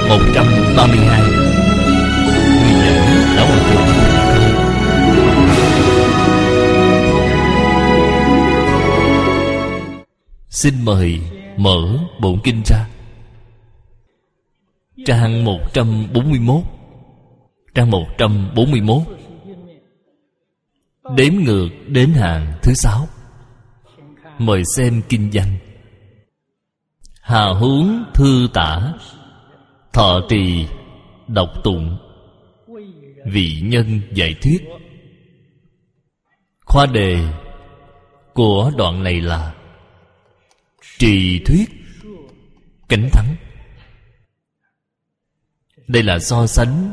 132. Người giảng Lão Hòa Thượng xin mời mở bổn kinh ra. Trang 141. Trang 141. Đếm ngược đến hàng thứ 6. Mời xem kinh văn. Hà huống thư tả, thọ trì đọc tụng, vị nhân giải thuyết. Khoa đề của đoạn này là trì thuyết cánh thắng. Đây là so sánh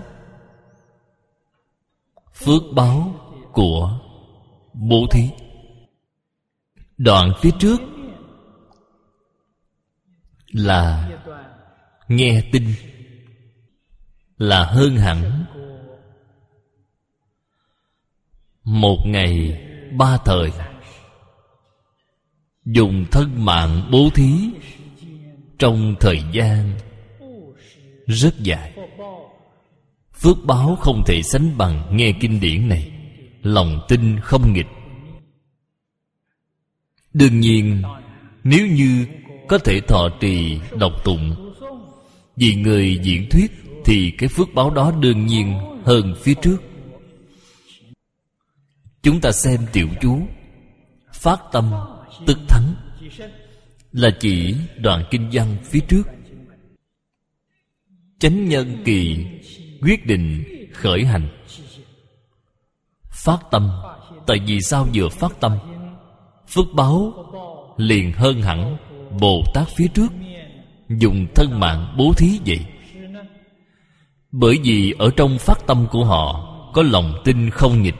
phước báo của bố thí. Đoạn phía trước là nghe tin, là hơn hẳn 1 ngày 3 thời, dùng thân mạng bố thí trong thời gian rất dài. Phước báo không thể sánh bằng nghe kinh điển này. Lòng tin không nghịch. Đương nhiên, nếu như có thể thọ trì đọc tụng vì người diễn thuyết, thì cái phước báo đó đương nhiên hơn phía trước. Chúng ta xem tiểu chú phát tâm tức thắng, là chỉ đoạn kinh văn phía trước. Chánh nhân kỳ quyết định khởi hành. Phát tâm. Tại vì sao vừa phát tâm, phước báo liền hơn hẳn Bồ Tát phía trước dùng thân mạng bố thí vậy. Bởi vì ở trong phát tâm của họ có lòng tin không nghịch.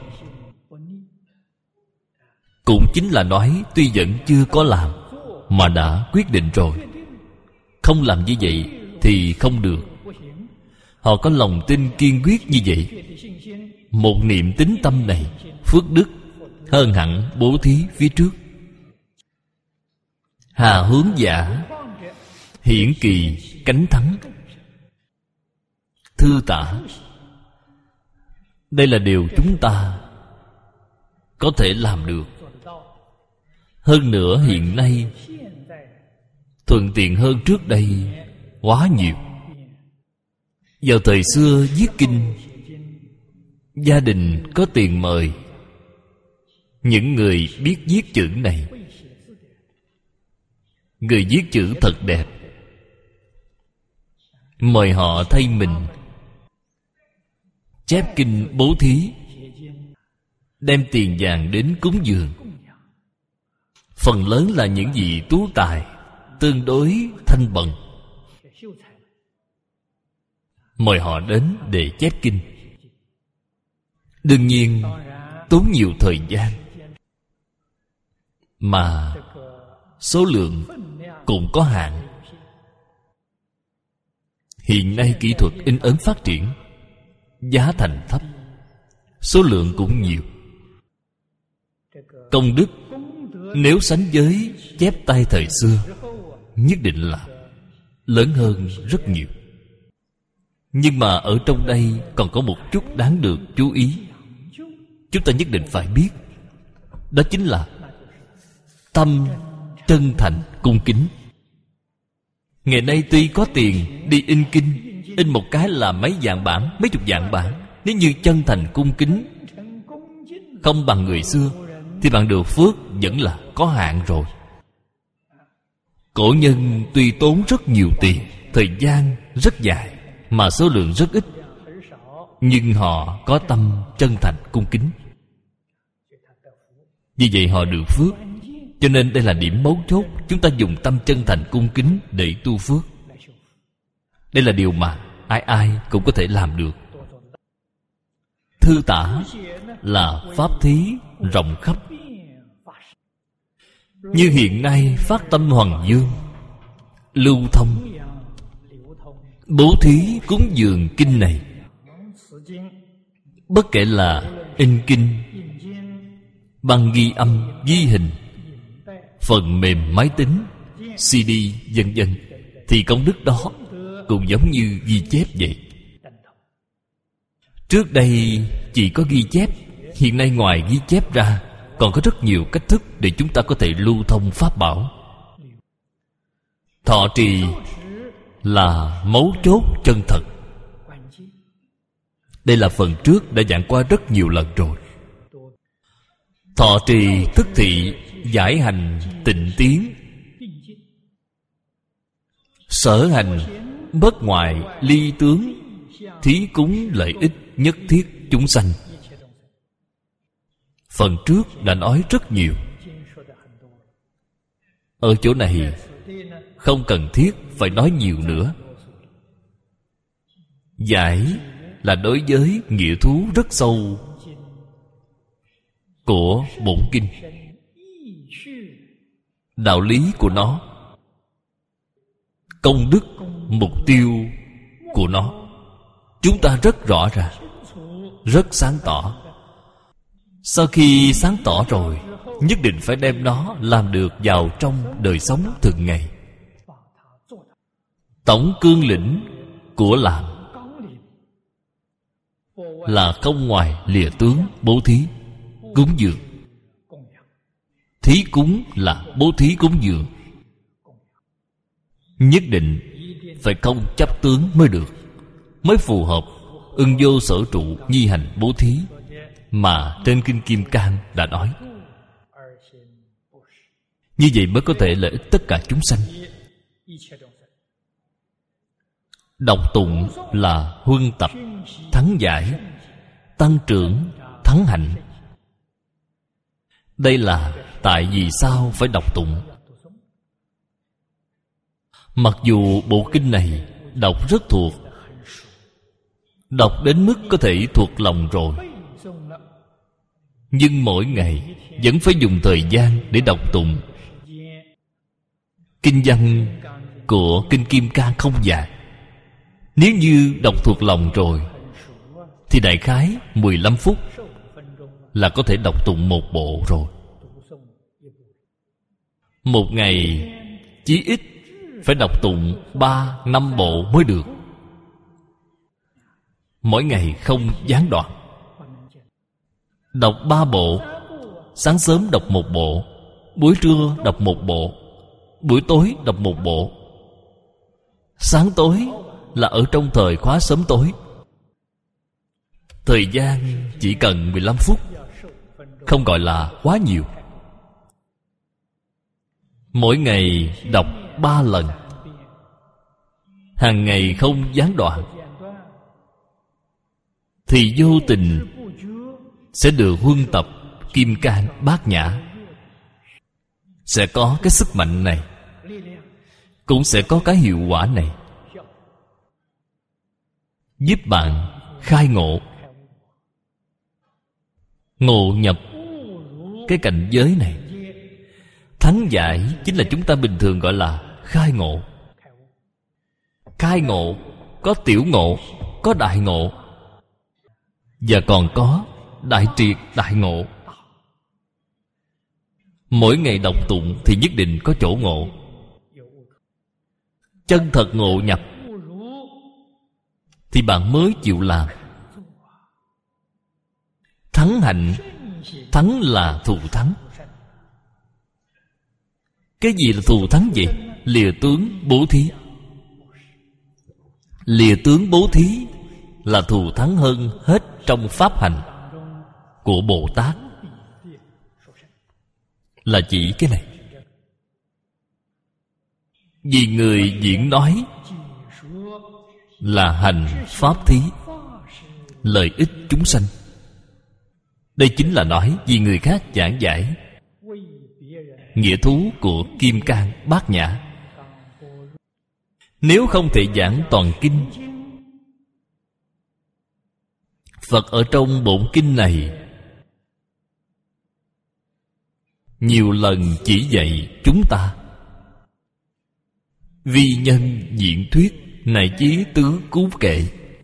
Cũng chính là nói tuy vẫn chưa có làm mà đã quyết định rồi. Không làm như vậy thì không được. Họ có lòng tin kiên quyết như vậy. Một niệm tín tâm này, phước đức hơn hẳn bố thí phía trước. Hà hướng giả, hiển kỳ cánh thắng, thư tả. Đây là điều chúng ta có thể làm được. Hơn nữa hiện nay thuận tiện hơn trước đây quá nhiều. Vào thời xưa viết kinh, gia đình có tiền mời những người biết viết chữ này. Người viết chữ thật đẹp, mời họ thay mình chép kinh bố thí, đem tiền vàng đến cúng dường. Phần lớn là những vị tú tài, tương đối thanh bần, mời họ đến để chép kinh. Đương nhiên tốn nhiều thời gian, mà số lượng cũng có hạn. Hiện nay kỹ thuật in ấn phát triển, giá thành thấp, số lượng cũng nhiều. Công đức nếu sánh với chép tay thời xưa, nhất định là lớn hơn rất nhiều. Nhưng mà ở trong đây còn có một chút đáng được chú ý, chúng ta nhất định phải biết. Đó chính là tâm chân thành cung kính. Ngày nay tuy có tiền đi in kinh, in một cái là mấy vạn bản, mấy chục vạn bản. Nếu như chân thành cung kính không bằng người xưa, thì bạn được phước vẫn là có hạn rồi. Cổ nhân tuy tốn rất nhiều tiền, thời gian rất dài, mà số lượng rất ít, nhưng họ có tâm chân thành cung kính. Vì vậy họ được phước. Cho nên đây là điểm mấu chốt. Chúng ta dùng tâm chân thành cung kính để tu phước. Đây là điều mà ai ai cũng có thể làm được. Thư tả là pháp thí rộng khắp. Như hiện nay phát tâm Hoằng Dương, lưu thông bố thí cúng dường kinh này. Bất kể là in kinh, băng ghi âm, ghi hình, phần mềm máy tính, CD vân vân, thì công đức đó cũng giống như ghi chép vậy. Trước đây chỉ có ghi chép, hiện nay ngoài ghi chép ra còn có rất nhiều cách thức để chúng ta có thể lưu thông pháp bảo. Thọ trì là mấu chốt chân thật. Đây là phần trước đã giảng qua rất nhiều lần rồi. Thọ trì thức thị, giải hành tịnh tiến, sở hành bất ngoại ly tướng, thí cúng lợi ích nhất thiết chúng sanh. Phần trước đã nói rất nhiều. Ở chỗ này không cần thiết phải nói nhiều nữa. Giải là đối với nghĩa thú rất sâu của bổn kinh. Đạo lý của nó, công đức, mục tiêu của nó, chúng ta rất rõ ràng, rất sáng tỏ. Sau khi sáng tỏ rồi, nhất định phải đem nó làm được vào trong đời sống thường ngày. Tổng cương lĩnh của làm là không ngoài lìa tướng bố thí, cúng dường. Thí cúng là bố thí cúng dường. Nhất định phải không chấp tướng mới được, mới phù hợp ưng vô sở trụ nhi hành bố thí mà trên Kinh Kim Cang đã nói. Như vậy mới có thể lợi ích tất cả chúng sanh. Đọc tụng là huân tập, thắng giải, tăng trưởng, thắng hạnh. Đây là tại vì sao phải đọc tụng. Mặc dù bộ kinh này đọc rất thuộc, đọc đến mức có thể thuộc lòng rồi, nhưng mỗi ngày vẫn phải dùng thời gian để đọc tụng. Kinh văn của Kinh Kim Cang không dài. Nếu như đọc thuộc lòng rồi thì đại khái 15 phút là có thể đọc tụng một bộ rồi. Một ngày chí ít phải đọc tụng 3-5 bộ mới được. Mỗi ngày không gián đoạn. Đọc 3 bộ. Sáng sớm đọc 1 bộ, buổi trưa đọc 1 bộ, buổi tối đọc 1 bộ. Sáng tối là ở trong thời khóa sớm tối. Thời gian chỉ cần 15 phút, không gọi là quá nhiều. Mỗi ngày đọc 3 lần, hàng ngày không gián đoạn, thì vô tình sẽ được huân tập Kim Cang Bát Nhã. Sẽ có cái sức mạnh này, cũng sẽ có cái hiệu quả này, giúp bạn khai ngộ, ngộ nhập cái cảnh giới này. Thắng giải chính là chúng ta bình thường gọi là khai ngộ. Khai ngộ có tiểu ngộ, có đại ngộ, và còn có đại triệt đại ngộ. Mỗi ngày đọc tụng thì nhất định có chỗ ngộ. Chân thật ngộ nhập thì bạn mới chịu làm. Thắng hạnh, thắng là thù thắng. Cái gì là thù thắng vậy? Lìa tướng bố thí. Lìa tướng bố thí là thù thắng hơn hết trong pháp hành của Bồ Tát. Là chỉ cái này. Vì người diễn nói là hành pháp thí, lợi ích chúng sanh. Đây chính là nói vì người khác giảng giải nghĩa thú của Kim Cang Bát Nhã. Nếu không thể giảng toàn kinh, Phật ở trong bổn kinh này nhiều lần chỉ dạy chúng ta vi nhân diễn thuyết, này chí tứ cứu kệ.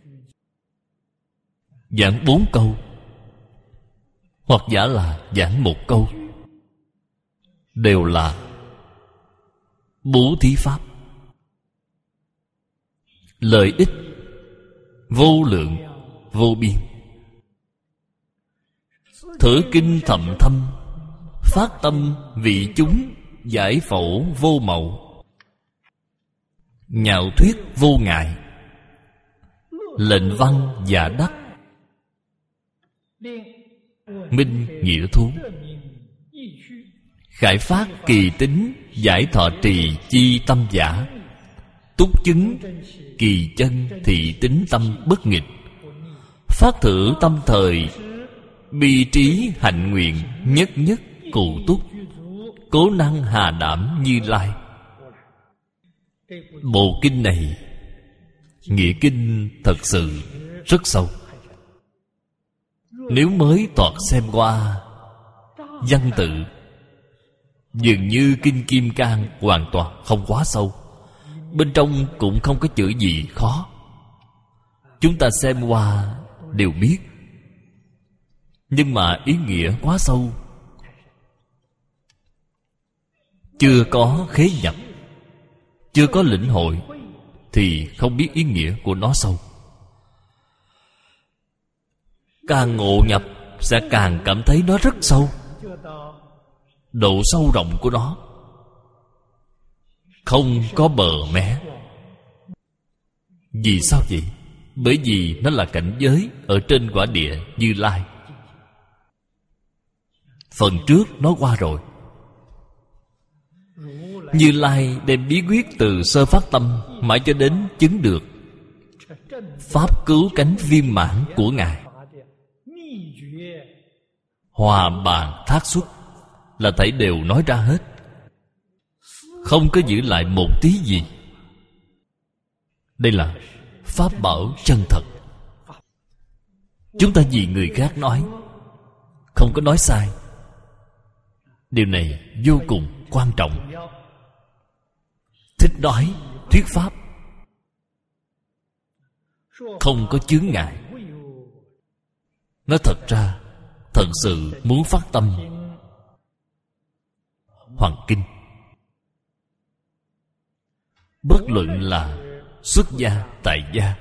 Giảng 4 câu, hoặc giả là giảng 1 câu, đều là bố thí pháp. lợi ích vô lượng vô biên. Thử kinh thậm thâm, phát tâm vị chúng giải phẫu vô mậu. Nhạo thuyết vô ngại, lệnh văn giả đắc. Minh nghĩa thú, khải phát kỳ tính, giải thọ trì chi tâm giả. Túc chứng kỳ chân thị tính tâm bất nghịch. Phát thử tâm thời, bi trí hạnh nguyện, nhất nhất cụ túc. Cố năng hà đảm Như Lai. Bộ kinh này nghĩa kinh thật sự rất sâu. Nếu mới toạt xem qua văn tự, dường như kinh Kim Cang hoàn toàn không quá sâu. Bên trong cũng không có chữ gì khó. Chúng ta xem qua đều biết. Nhưng mà ý nghĩa quá sâu, chưa có khế nhập, chưa có lĩnh hội, thì không biết ý nghĩa của nó sâu. Càng ngộ nhập sẽ càng cảm thấy nó rất sâu. Độ sâu rộng của nó không có bờ mé. Vì sao vậy? Bởi vì nó là cảnh giới ở trên quả địa Như Lai. Phần trước nói qua rồi. Như Lai đem bí quyết từ sơ phát tâm mãi cho đến chứng được pháp cứu cánh viên mãn của Ngài, hòa bàn thác xuất, là thảy đều nói ra hết, không có giữ lại một tí gì. Đây là pháp bảo chân thật. Chúng ta vì người khác nói, không có nói sai. Điều này vô cùng quan trọng. Thích nói, thuyết pháp, không có chướng ngại. Nói thật ra, thật sự muốn phát tâm Hoàng Kinh. Bất luận là xuất gia, tại gia.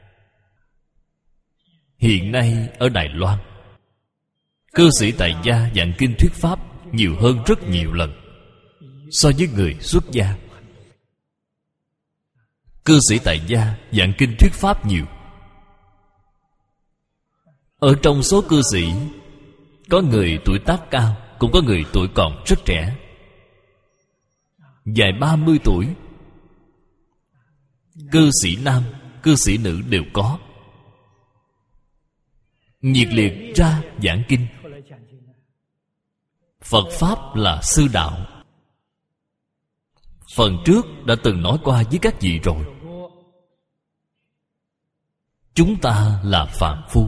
Hiện nay ở Đài Loan, cư sĩ tại gia giảng kinh thuyết pháp nhiều hơn rất nhiều lần so với người xuất gia. Cư sĩ tại gia giảng kinh thuyết pháp nhiều. Ở trong số cư sĩ, có người tuổi tác cao, cũng có người tuổi còn rất trẻ, vài 30 tuổi. Cư sĩ nam, cư sĩ nữ đều có. Nhiệt liệt ra giảng kinh. Phật Pháp là sư đạo. Phần trước đã từng nói qua với các vị rồi. Chúng ta là phàm phu,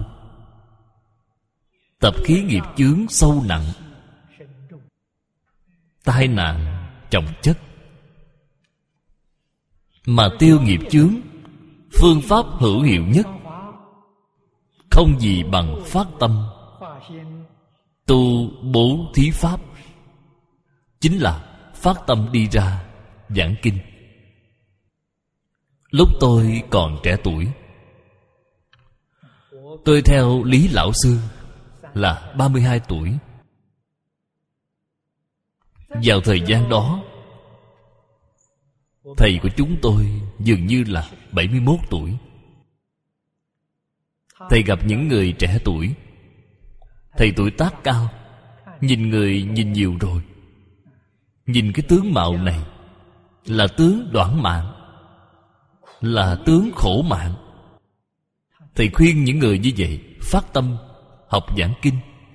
tập khí nghiệp chướng sâu nặng, tai nạn chồng chất. Mà tiêu nghiệp chướng, phương pháp hữu hiệu nhất không gì bằng phát tâm tu bố thí pháp. Chính là phát tâm đi ra giảng kinh. Lúc tôi còn trẻ tuổi, tôi theo Lý Lão Sư là 32 tuổi. Vào thời gian đó, thầy của chúng tôi dường như là 71 tuổi. Thầy gặp những người trẻ tuổi. Thầy tuổi tác cao, nhìn người nhìn nhiều rồi. Nhìn cái tướng mạo này là tướng đoản mạng, là tướng khổ mạng. Thầy khuyên những người như vậy phát tâm học giảng kinh.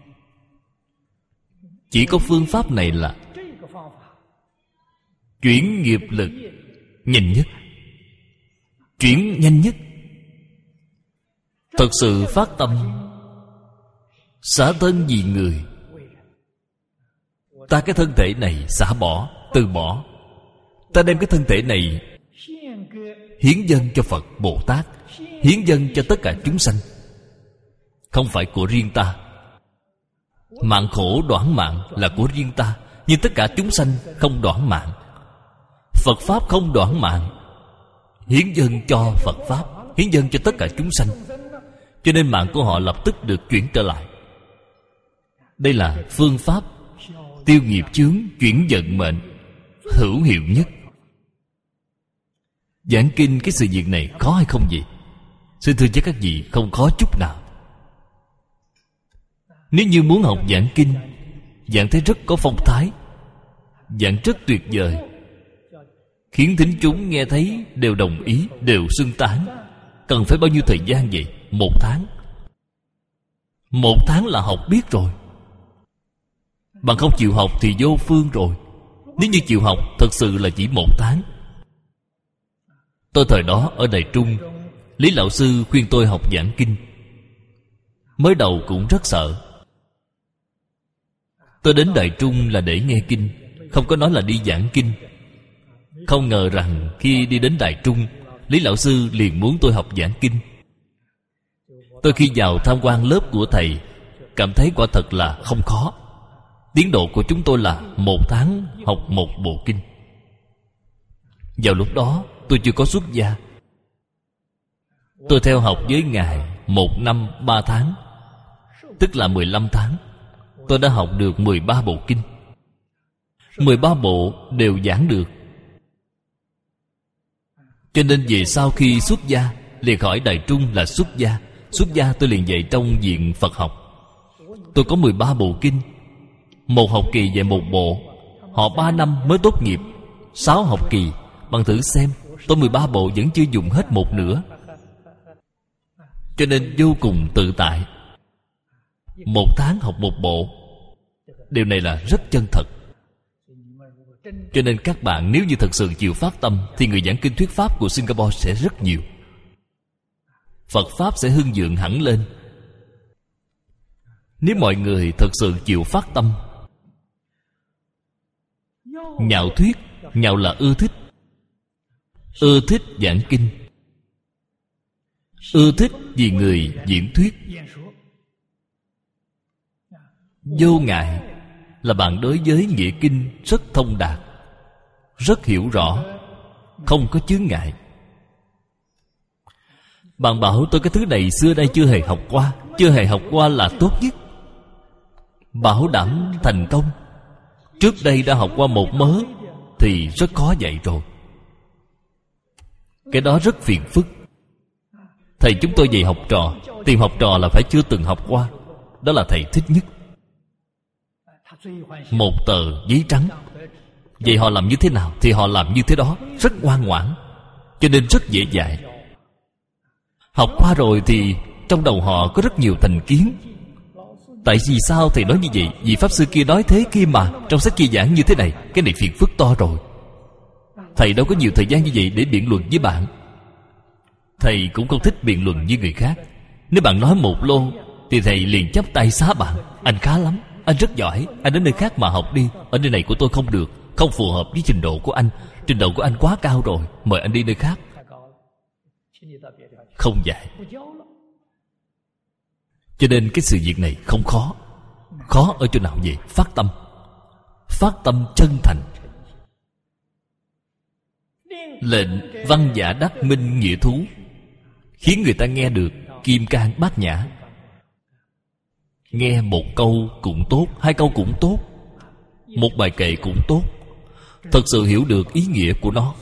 Chỉ có phương pháp này là chuyển nghiệp lực nhanh nhất, chuyển nhanh nhất. Thật sự phát tâm xả thân vì người. Ta cái thân thể này xả bỏ, từ bỏ. Ta đem cái thân thể này hiến dâng cho Phật Bồ Tát, hiến dâng cho tất cả chúng sanh. Không phải của riêng ta. Mạng khổ đoản mạng là của riêng ta, nhưng tất cả chúng sanh không đoản mạng. Phật Pháp không đoản mạng hiến dâng cho Phật Pháp, hiến dâng cho tất cả chúng sanh. Cho nên mạng của họ lập tức được chuyển trở lại. Đây là phương pháp tiêu nghiệp chướng, chuyển vận mệnh hữu hiệu nhất. Giảng kinh cái sự việc này khó hay không vậy? Xin thưa với các vị, không khó chút nào. Nếu như muốn học giảng kinh, giảng thấy rất có phong thái, giảng rất tuyệt vời, khiến thính chúng nghe thấy đều đồng ý, đều xưng tán. Cần phải bao nhiêu thời gian vậy? 1 tháng. 1 tháng là học biết rồi. Bạn không chịu học thì vô phương rồi. Nếu như chịu học, thật sự là chỉ 1 tháng. Tôi thời đó ở Đài Trung, Lý Lão Sư khuyên tôi học giảng kinh. Mới đầu cũng rất sợ. Tôi đến Đài Trung là để nghe kinh, không có nói là đi giảng kinh. Không ngờ rằng khi đi đến Đài Trung, Lý Lão Sư liền muốn tôi học giảng kinh. Tôi khi vào tham quan lớp của thầy, cảm thấy quả thật là không khó. Tiến độ của chúng tôi là 1 tháng học 1 bộ kinh. Vào lúc đó tôi chưa có xuất gia. Tôi theo học với Ngài 1 năm 3 tháng, tức là 15 tháng. Tôi đã học được 13 bộ kinh. 13 bộ đều giảng được. Cho nên về sau khi xuất gia, liền hỏi Đài Trung là xuất gia. Xuất gia tôi liền dạy trong viện Phật học. Tôi có 13 bộ kinh. 1 học kỳ dạy 1 bộ. Họ 3 năm mới tốt nghiệp. 6 học kỳ. Bạn thử xem, tôi 13 bộ vẫn chưa dùng hết 1/2. Cho nên vô cùng tự tại. 1 tháng học 1 bộ. Điều này là rất chân thật. Cho nên các bạn nếu như thật sự chịu phát tâm, thì người giảng kinh thuyết pháp của Singapore sẽ rất nhiều. Phật Pháp sẽ hưng vượng hẳn lên. Nếu mọi người thật sự chịu phát tâm. Nhạo thuyết, nhạo là ưa thích. Ưa thích giảng kinh, ưa thích vì người diễn thuyết. Vô ngại là bạn đối với nghĩa kinh rất thông đạt, rất hiểu rõ, không có chướng ngại. Bạn bảo tôi cái thứ này xưa nay chưa hề học qua. Chưa hề học qua là tốt nhất. Bảo đảm thành công. Trước đây đã học qua 1 mớ thì rất khó dạy rồi. Cái đó rất phiền phức. Thầy chúng tôi dạy học trò, tìm học trò là phải chưa từng học qua. Đó là thầy thích nhất. 1 tờ giấy trắng. Vậy họ làm như thế nào thì họ làm như thế đó. Rất ngoan ngoãn. Cho nên rất dễ dạy. Học qua rồi thì trong đầu họ có rất nhiều thành kiến. Tại vì sao thầy nói như vậy? Vì Pháp Sư kia nói thế kia mà. Trong sách kia giảng như thế này. Cái này phiền phức to rồi. Thầy đâu có nhiều thời gian như vậy để biện luận với bạn. Thầy cũng không thích biện luận với người khác. Nếu bạn nói 1 lô thì thầy liền chắp tay xá bạn. Anh khá lắm, anh rất giỏi. Anh đến nơi khác mà học đi. Ở nơi này của tôi không được, không phù hợp với trình độ của anh. Trình độ của anh quá cao rồi, mời anh đi nơi khác. Không dạy. Cho nên cái sự việc này không khó. Khó ở chỗ nào vậy? Phát tâm. Phát tâm chân thành. Lệnh văn giả đắc minh nghĩa thú, khiến người ta nghe được kim cang bát nhã. Nghe 1 câu cũng tốt, 2 câu cũng tốt, 1 bài kệ cũng tốt. Thật sự hiểu được ý nghĩa của nó.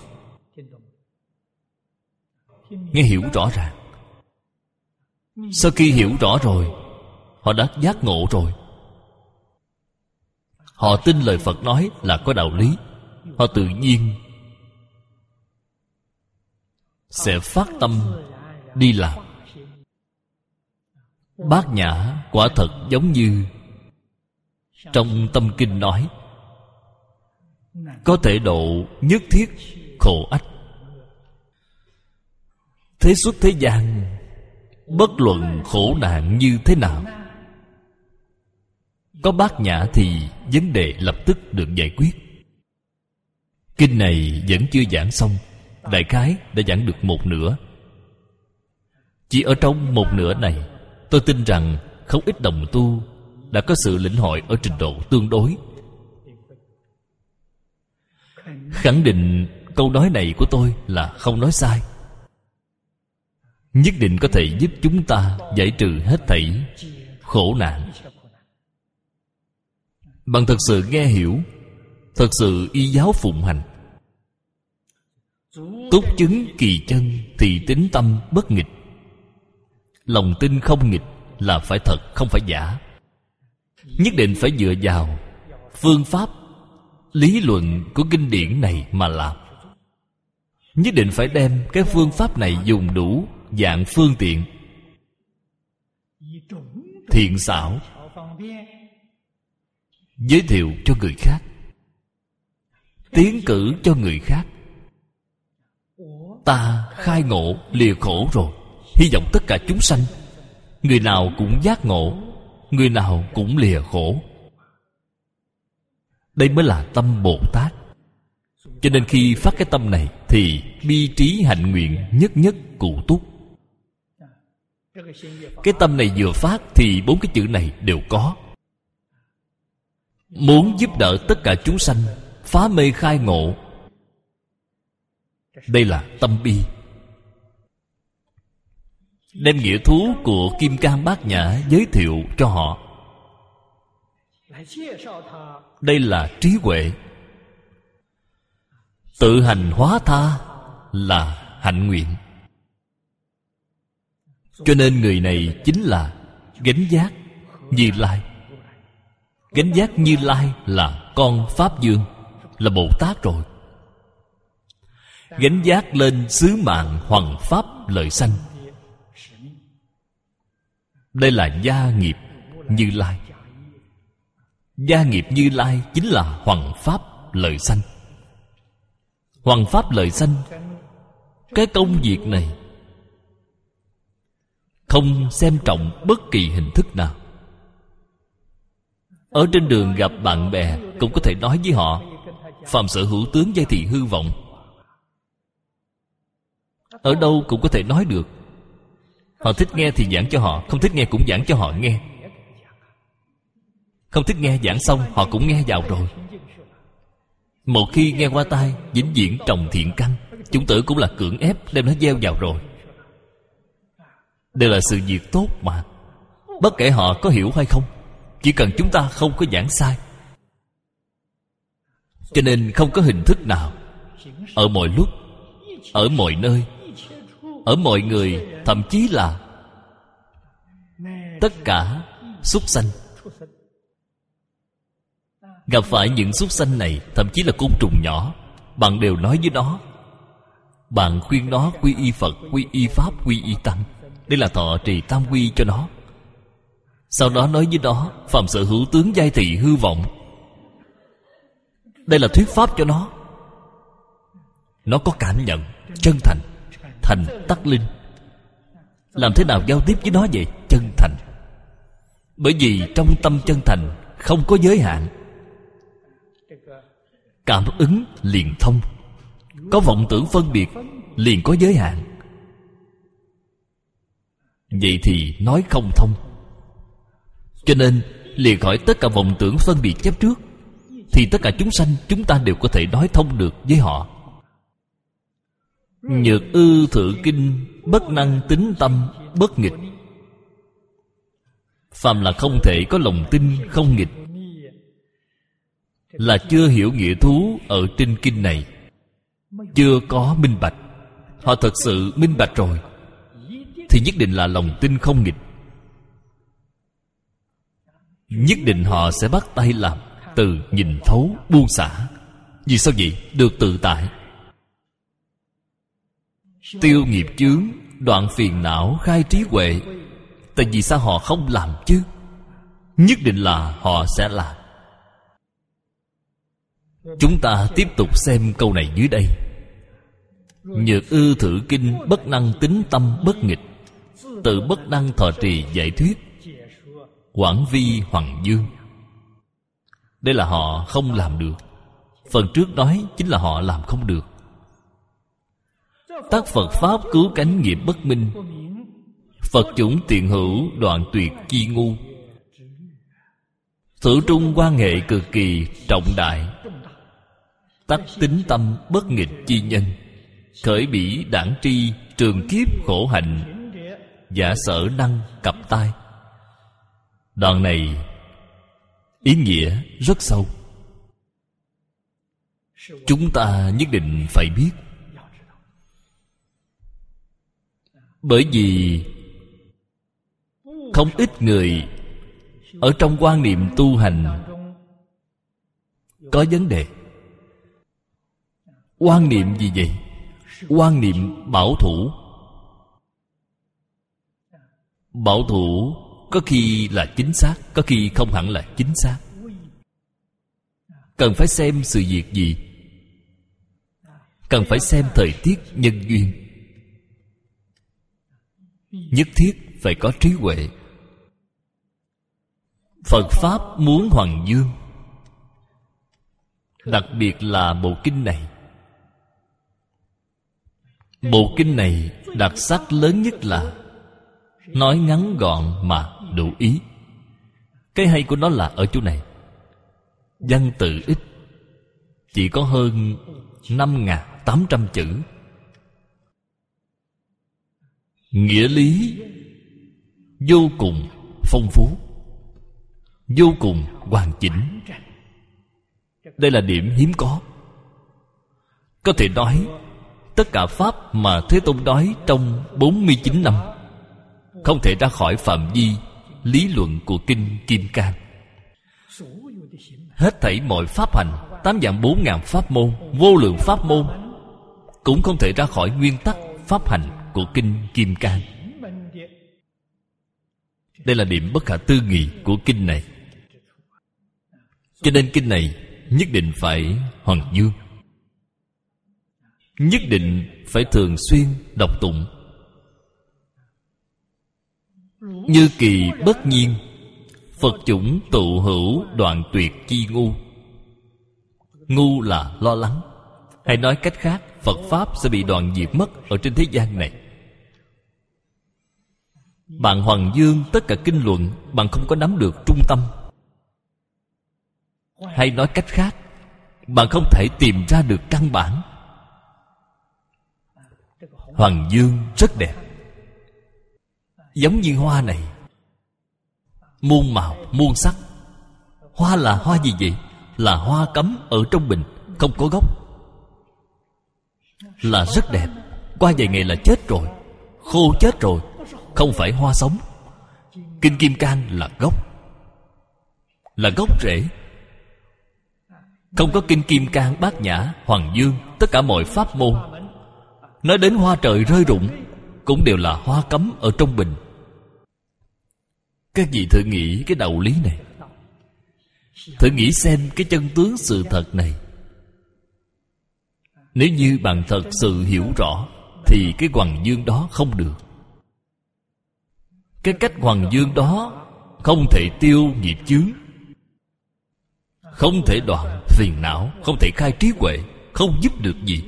Nghe hiểu rõ ràng. Sau khi hiểu rõ rồi, họ đã giác ngộ rồi. Họ tin lời Phật nói là có đạo lý. Họ tự nhiên sẽ phát tâm đi làm. Bát nhã quả thật giống như trong Tâm Kinh nói, có thể độ nhất thiết khổ ách. Thế xuất thế gian, bất luận khổ nạn như thế nào, có bát nhã thì vấn đề lập tức được giải quyết. Kinh này vẫn chưa giảng xong. Đại khái đã giảng được 1/2. Chỉ ở trong 1/2 này, tôi tin rằng không ít đồng tu đã có sự lĩnh hội ở trình độ tương đối. Khẳng định câu nói này của tôi là không nói sai. nhất định có thể giúp chúng ta giải trừ hết thảy khổ nạn. Bạn thật sự nghe hiểu, thật sự y giáo phụng hành, túc chứng kỳ chân thì tín tâm bất nghịch. Lòng tin không nghịch là phải thật, không phải giả. Nhất định phải dựa vào phương pháp lý luận của kinh điển này mà làm. Nhất định phải đem cái phương pháp này dùng đủ dạng phương tiện thiện xảo giới thiệu cho người khác, tiến cử cho người khác. Ta khai ngộ lìa khổ rồi, hy vọng tất cả chúng sanh người nào cũng giác ngộ, người nào cũng lìa khổ. Đây mới là tâm Bồ Tát. Cho nên khi phát cái tâm này thì bi trí hạnh nguyện nhất nhất cụ túc. Cái tâm này vừa phát thì 4 cái chữ này đều có. Muốn giúp đỡ tất cả chúng sanh phá mê khai ngộ, đây là tâm bi. Đem nghĩa thú của Kim Cang Bát Nhã giới thiệu cho họ, đây là trí huệ. Tự hành hóa tha là hạnh nguyện. Cho nên người này chính là gánh giác Như Lai. Gánh giác Như Lai là con Pháp Dương, là Bồ Tát rồi. Gánh giác lên sứ mạng hoằng pháp lợi sanh, đây là gia nghiệp Như Lai. Gia nghiệp Như Lai chính là hoằng pháp lợi sanh. Hoằng pháp lợi sanh, cái công việc này không xem trọng bất kỳ hình thức nào. Ở trên đường gặp bạn bè cũng có thể nói với họ: phàm sở hữu tướng giai thị hư vọng. Ở đâu cũng có thể nói được. Họ thích nghe thì giảng cho họ, không thích nghe cũng giảng cho họ nghe. Không thích nghe giảng xong họ cũng nghe vào rồi. Một khi nghe qua tai, vĩnh viễn trồng thiện căn. Chúng tử cũng là cưỡng ép đem nó gieo vào rồi. Đều là sự việc tốt mà. Bất kể họ có hiểu hay không, chỉ cần chúng ta không có giảng sai. Cho nên không có hình thức nào, ở mọi lúc, ở mọi nơi, ở mọi người, thậm chí là tất cả súc sanh. Gặp phải những súc sanh này, thậm chí là côn trùng nhỏ, bạn đều nói với nó, bạn khuyên nó quy y Phật, quy y Pháp, quy y Tăng. Đây là thọ trì tam quy cho nó. Sau đó nói với nó: phàm sở hữu tướng giai thị hư vọng. Đây là thuyết pháp cho nó. Nó có cảm nhận, chân thành, thành tắc linh. Làm thế nào giao tiếp với nó vậy? Chân thành. Bởi vì trong tâm chân thành không có giới hạn. Cảm ứng liền thông. Có vọng tưởng phân biệt liền có giới hạn. Vậy thì nói không thông. Cho nên lìa khỏi tất cả vọng tưởng phân biệt chấp trước, thì tất cả chúng sanh chúng ta đều có thể nói thông được với họ. Nhược ư thử kinh, bất năng tín tâm bất nghịch. Phàm là không thể có lòng tin không nghịch, là chưa hiểu nghĩa thú ở trên kinh này, chưa có minh bạch. Họ thật sự minh bạch rồi thì nhất định là lòng tin không nghịch. Nhất định họ sẽ bắt tay làm, từ nhìn thấu buông xả. Vì sao vậy? Được tự tại, tiêu nghiệp chướng, đoạn phiền não, khai trí huệ. Tại vì sao họ không làm chứ? Nhất định là họ sẽ làm. Chúng ta tiếp tục xem câu này dưới đây. Nhược ư thử kinh, bất năng tín tâm bất nghịch. Tự bất năng thọ trì giải thuyết, quảng vi hoằng dương. Đây là họ không làm được. Phần trước nói chính là họ làm không được. Tác Phật Pháp cứu cánh nghiệp bất minh, Phật chủng tiện hữu đoạn tuyệt chi ngu. Thử trung quan hệ cực kỳ trọng đại, tắc tín tâm bất nghịch chi nhân. Khởi bỉ đảng tri, trường kiếp khổ hạnh, giả sở năng cập tai. Đoạn này ý nghĩa rất sâu, chúng ta nhất định phải biết. Bởi vì không ít người ở trong quan niệm tu hành có vấn đề. Quan niệm gì vậy? Quan niệm bảo thủ. Bảo thủ có khi là chính xác, có khi không hẳn là chính xác. Cần phải xem sự việc gì, cần phải xem thời tiết nhân duyên. Nhất thiết phải có trí huệ. Phật Pháp muốn hoằng dương, đặc biệt là bộ kinh này. Bộ kinh này đặc sắc lớn nhất là nói ngắn gọn mà đủ ý. Cái hay của nó là ở chỗ này. Văn tự ít, chỉ có hơn 5.800 chữ. Nghĩa lý vô cùng phong phú, vô cùng hoàn chỉnh. Đây là điểm hiếm có. Có thể nói tất cả Pháp mà Thế Tôn nói trong 49 năm không thể ra khỏi phạm vi lý luận của Kinh Kim Cang. Hết thảy mọi pháp hành, 8.400.000 pháp môn, vô lượng pháp môn, cũng không thể ra khỏi nguyên tắc pháp hành của Kinh Kim Cang. Đây là điểm bất khả tư nghị của kinh này. Cho nên kinh này nhất định phải hoằng dương, nhất định phải thường xuyên đọc tụng. Như kỳ bất nhiên, Phật chủng tụ hữu đoạn tuyệt chi ngu. Ngu là lo lắng. Hay nói cách khác, Phật Pháp sẽ bị đoạn diệt mất ở trên thế gian này. Bạn hoằng dương tất cả kinh luận, bạn không có nắm được trung tâm. Hay nói cách khác, bạn không thể tìm ra được căn bản. Hoằng dương rất đẹp, giống như hoa này, muôn màu muôn sắc. Hoa là hoa gì vậy? Là hoa cắm ở trong bình, không có gốc, là rất đẹp. Qua vài ngày là chết rồi, khô chết rồi, không phải hoa sống. Kinh Kim Cang là gốc, là gốc rễ. Không có Kinh Kim Cang, Bát Nhã, Hoằng Dương, tất cả mọi pháp môn, nói đến hoa trời rơi rụng, cũng đều là hoa cắm ở trong bình. Các vị thử nghĩ cái đạo lý này, thử nghĩ xem cái chân tướng sự thật này. Nếu như bạn thật sự hiểu rõ, thì cái hoằng dương đó không được. Cái cách hoằng dương đó không thể tiêu nghiệp chướng, không thể đoạn phiền não, không thể khai trí huệ, không giúp được gì.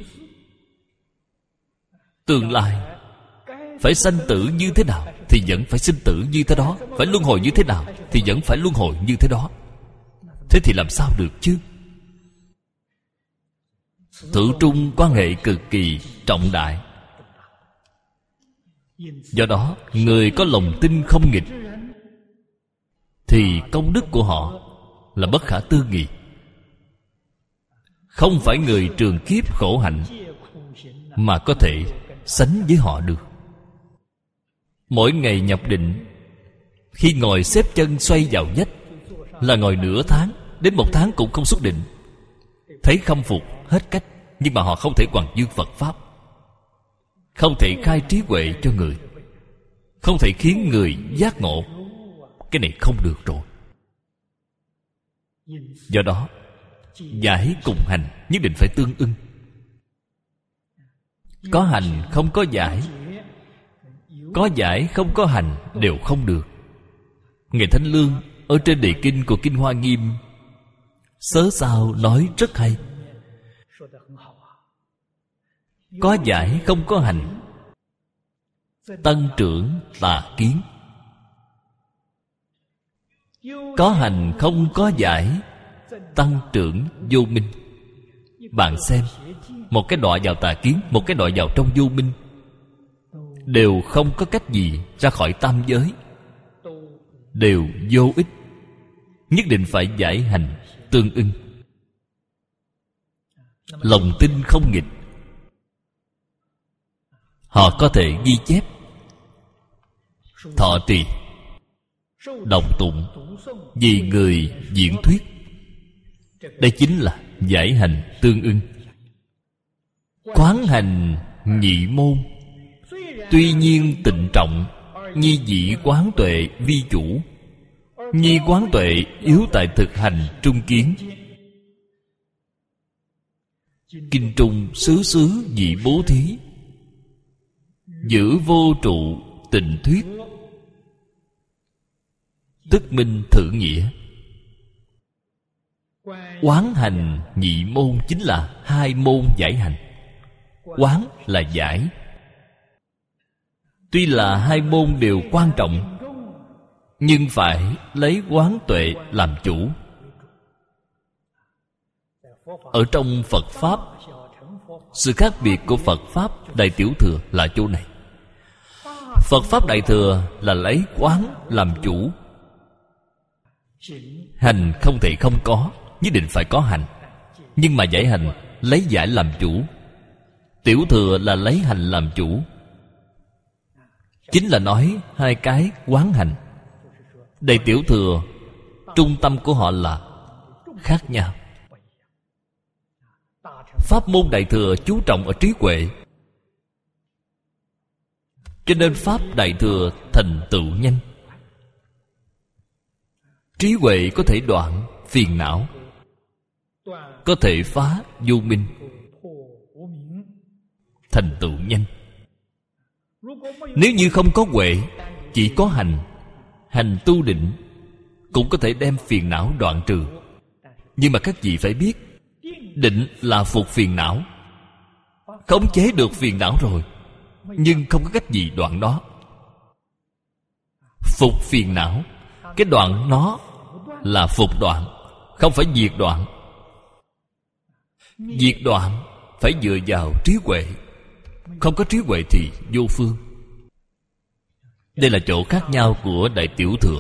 Tương lai phải sanh tử như thế nào thì vẫn phải sinh tử như thế đó, phải luân hồi như thế nào thì vẫn phải luân hồi như thế đó. Thế thì làm sao được chứ? Thử trung quan hệ cực kỳ trọng đại. Do đó, người có lòng tin không nghịch thì công đức của họ là bất khả tư nghị. Không phải người trường kiếp khổ hạnh mà có thể sánh với họ được. Mỗi ngày nhập định, khi ngồi xếp chân xoay vào vách là ngồi nửa tháng, đến 1 tháng cũng không xuất định. Thấy khâm phục hết cách, nhưng mà họ không thể hoằng dương Phật Pháp, không thể khai trí huệ cho người, không thể khiến người giác ngộ. Cái này không được rồi. Do đó, giải cùng hành nhất định phải tương ưng. Có hành không có giải, có giải không có hành đều không được. Ngài Thanh Lương ở trên đề kinh của Kinh Hoa Nghiêm sớ sao nói rất hay. Có giải không có hành, tăng trưởng tà kiến. Có hành không có giải, tăng trưởng vô minh. Bạn xem, một cái đọa vào tà kiến, một cái đọa vào trong vô minh, đều không có cách gì ra khỏi tam giới, đều vô ích. Nhất định phải giải hành tương ưng. Lòng tin không nghịch, họ có thể ghi chép, thọ trì, đọc tụng, vì người diễn thuyết. Đây chính là giải hành tương ưng. Quán hành nhị môn, tuy nhiên tịnh trọng, nhi dĩ quán tuệ vi chủ. Nhi quán tuệ yếu tại thực hành trung kiến. Kinh trung xứ xứ dị bố thí, giữ vô trụ tịnh thuyết, tức minh thử nghĩa. Quán hành nhị môn chính là hai môn giải hành. Quán là giải. Tuy là hai môn đều quan trọng, nhưng phải lấy quán tuệ làm chủ. Ở trong Phật Pháp, sự khác biệt của Phật Pháp Đại Tiểu Thừa là chỗ này. Phật Pháp Đại Thừa là lấy quán làm chủ. Hành không thể không có, nhất định phải có hành. Nhưng mà giải hành lấy giải làm chủ. Tiểu Thừa là lấy hành làm chủ. Chính là nói hai cái quán hành. Đại Tiểu Thừa, trung tâm của họ là khác nhau. Pháp môn Đại Thừa chú trọng ở trí huệ, cho nên Pháp Đại Thừa thành tựu nhanh. Trí huệ có thể đoạn phiền não, có thể phá vô minh, thành tựu nhanh. Nếu như không có huệ, chỉ có hành tu định, cũng có thể đem phiền não đoạn trừ. Nhưng mà các vị phải biết, định là phục phiền não. Khống chế được phiền não rồi, nhưng không có cách gì đoạn nó. Phục phiền não, cái đoạn nó là phục đoạn, không phải diệt đoạn. Diệt đoạn phải dựa vào trí huệ. Không có trí huệ thì vô phương. Đây là chỗ khác nhau của Đại Tiểu Thừa.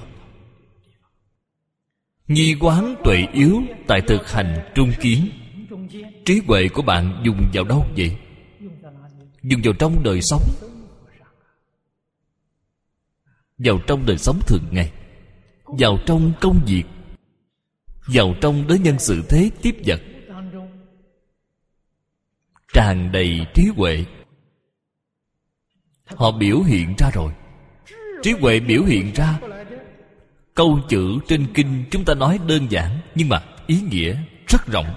Nhi quán tuệ yếu tại thực hành trung kiến. Trí huệ của bạn dùng vào đâu vậy? Dùng vào trong đời sống, vào trong đời sống thường ngày, vào trong công việc, vào trong đối nhân xử thế tiếp vật, tràn đầy trí huệ. Họ biểu hiện ra rồi. Trí huệ biểu hiện ra. Câu chữ trên kinh chúng ta nói đơn giản, nhưng mà ý nghĩa rất rộng.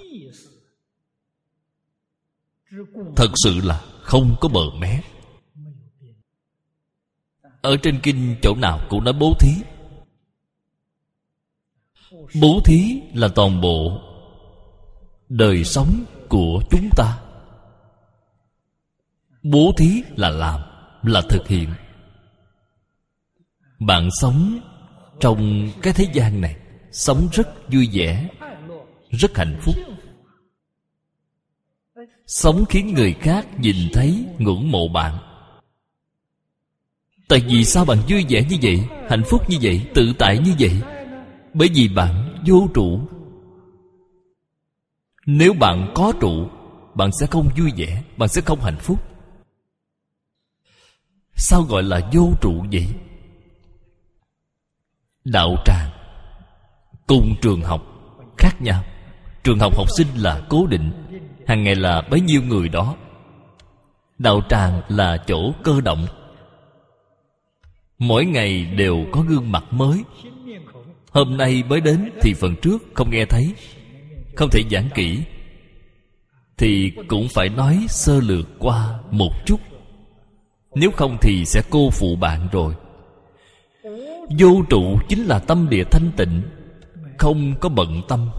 Thật sự là không có bờ mé. Ở trên kinh chỗ nào cũng nói bố thí. Bố thí là toàn bộ đời sống của chúng ta. Bố thí là làm, là thực hiện. Bạn sống trong cái thế gian này, sống rất vui vẻ, rất hạnh phúc. Sống khiến người khác nhìn thấy, ngưỡng mộ bạn. Tại vì sao bạn vui vẻ như vậy, hạnh phúc như vậy, tự tại như vậy? Bởi vì bạn vô trụ. Nếu bạn có trụ, bạn sẽ không vui vẻ, bạn sẽ không hạnh phúc. Sao gọi là vô trụ vậy? Đạo tràng cùng trường học khác nhau. Trường học học sinh là cố định, hàng ngày là bấy nhiêu người đó. Đạo tràng là chỗ cơ động, mỗi ngày đều có gương mặt mới. Hôm nay mới đến thì phần trước không nghe thấy, không thể giảng kỹ, thì cũng phải nói sơ lược qua một chút. Nếu không thì sẽ cô phụ bạn rồi. Vô trụ chính là tâm địa thanh tịnh, không có bận tâm.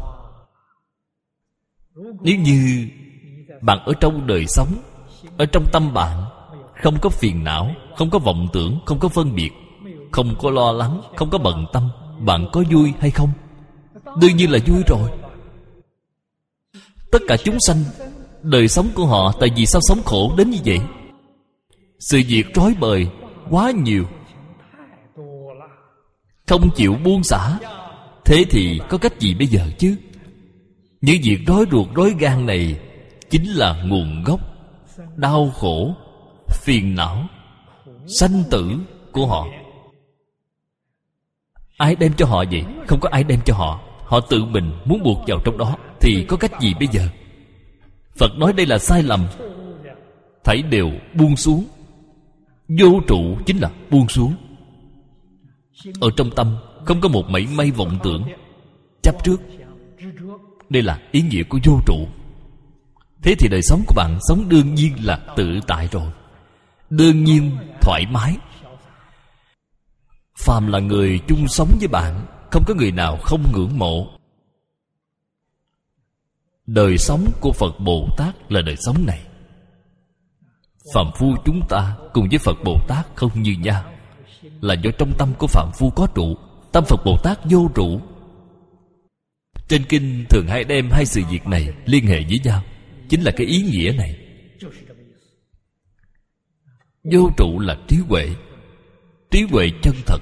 Nếu như bạn ở trong đời sống, ở trong tâm bạn không có phiền não, không có vọng tưởng, không có phân biệt, không có lo lắng, không có bận tâm, bạn có vui hay không? Đương nhiên là vui rồi. Tất cả chúng sanh, đời sống của họ tại vì sao sống khổ đến như vậy? Sự việc rối bời quá nhiều, không chịu buông xả. Thế thì có cách gì bây giờ chứ? Những việc rối ruột rối gan này chính là nguồn gốc đau khổ, phiền não, sanh tử của họ. Ai đem cho họ vậy? Không có ai đem cho họ. Họ tự mình muốn buộc vào trong đó. Thì có cách gì bây giờ? Phật nói đây là sai lầm, thảy đều buông xuống. Vô trụ chính là buông xuống. Ở trong tâm không có một mảy may vọng tưởng, chấp trước. Đây là ý nghĩa của vô trụ. Thế thì đời sống của bạn sống đương nhiên là tự tại rồi, đương nhiên thoải mái. Phàm là người chung sống với bạn, không có người nào không ngưỡng mộ. Đời sống của Phật Bồ Tát là đời sống này. Phàm phu chúng ta cùng với Phật Bồ Tát không như nhau, là do trong tâm của phàm phu có trụ, tâm Phật Bồ Tát vô trụ. Trên kinh thường hay đem hai sự việc này liên hệ với nhau, chính là cái ý nghĩa này. Vô trụ là trí huệ, trí huệ chân thật.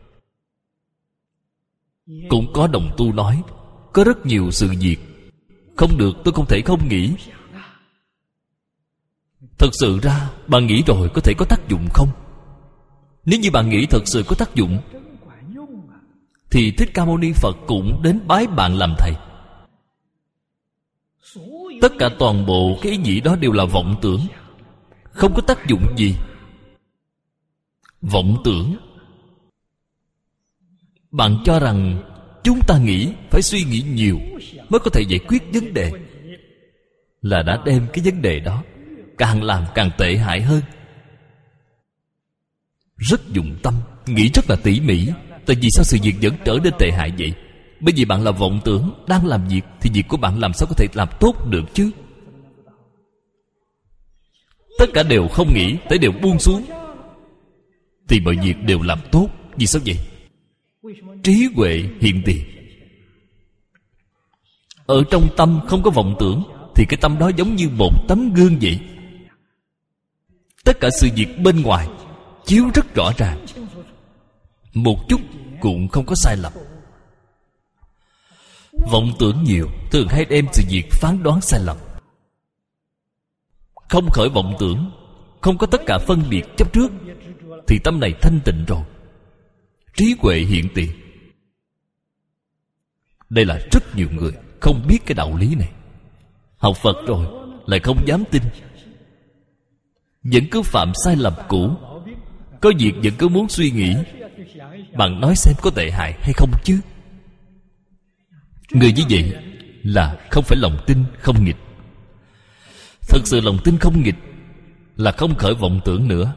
Cũng có đồng tu nói, có rất nhiều sự việc không được, tôi không thể không nghĩ. Thật sự ra bạn nghĩ rồi có thể có tác dụng không? Nếu như bạn nghĩ thật sự có tác dụng, thì Thích Ca Mâu Ni Phật cũng đến bái bạn làm thầy. Tất cả toàn bộ cái ý nghĩ đó đều là vọng tưởng, không có tác dụng gì. Vọng tưởng. Bạn cho rằng chúng ta nghĩ phải suy nghĩ nhiều mới có thể giải quyết vấn đề, là đã đem cái vấn đề đó càng làm càng tệ hại hơn. Rất dụng tâm, nghĩ rất là tỉ mỉ. Tại vì sao sự việc vẫn trở nên tệ hại vậy? Bởi vì bạn là vọng tưởng, đang làm việc thì việc của bạn làm sao có thể làm tốt được chứ? Tất cả đều không nghĩ, tới đều buông xuống, thì mọi việc đều làm tốt. Vì sao vậy? Trí huệ hiện tiền. Ở trong tâm không có vọng tưởng, thì cái tâm đó giống như một tấm gương vậy. Tất cả sự việc bên ngoài chiếu rất rõ ràng, một chút cũng không có sai lầm. Vọng tưởng nhiều thường hay đem sự việc phán đoán sai lầm. Không khởi vọng tưởng, không có tất cả phân biệt chấp trước, thì tâm này thanh tịnh rồi, trí huệ hiện tiền. Đây là rất nhiều người không biết cái đạo lý này. Học Phật rồi lại không dám tin, vẫn cứ phạm sai lầm cũ. Có việc vẫn cứ muốn suy nghĩ. Bạn nói xem có tệ hại hay không chứ? Người như vậy là không phải lòng tin không nghịch. Thật sự lòng tin không nghịch là không khởi vọng tưởng nữa.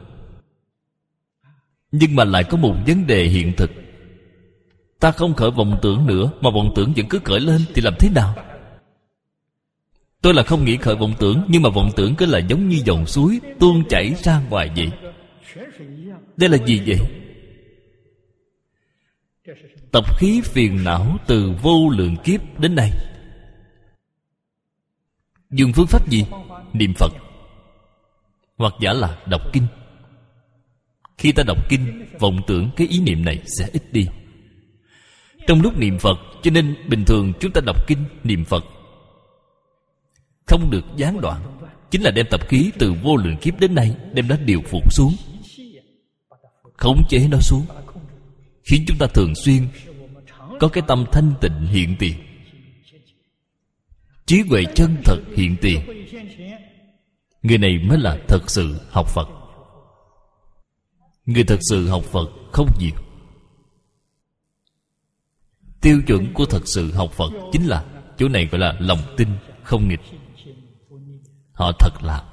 Nhưng mà lại có một vấn đề hiện thực. Ta không khởi vọng tưởng nữa, mà vọng tưởng vẫn cứ khởi lên, thì làm thế nào? Tôi là không nghĩ khởi vọng tưởng, nhưng mà vọng tưởng cứ là giống như dòng suối tuôn chảy ra ngoài vậy. Đây là gì vậy? Tập khí phiền não từ vô lượng kiếp đến nay. Dùng phương pháp gì? Niệm Phật, hoặc giả là đọc kinh. Khi ta đọc kinh, vọng tưởng cái ý niệm này sẽ ít đi. Trong lúc niệm Phật, cho nên bình thường chúng ta đọc kinh, niệm Phật không được gián đoạn, chính là đem tập khí từ vô lượng kiếp đến nay, đem nó điều phục xuống, khống chế nó xuống, khiến chúng ta thường xuyên có cái tâm thanh tịnh hiện tiền, trí huệ chân thật hiện tiền. Người này mới là thật sự học Phật. Người thật sự học Phật không nhiều. Tiêu chuẩn của thật sự học Phật chính là chỗ này gọi là lòng tin không nghịch. Họ thật làm.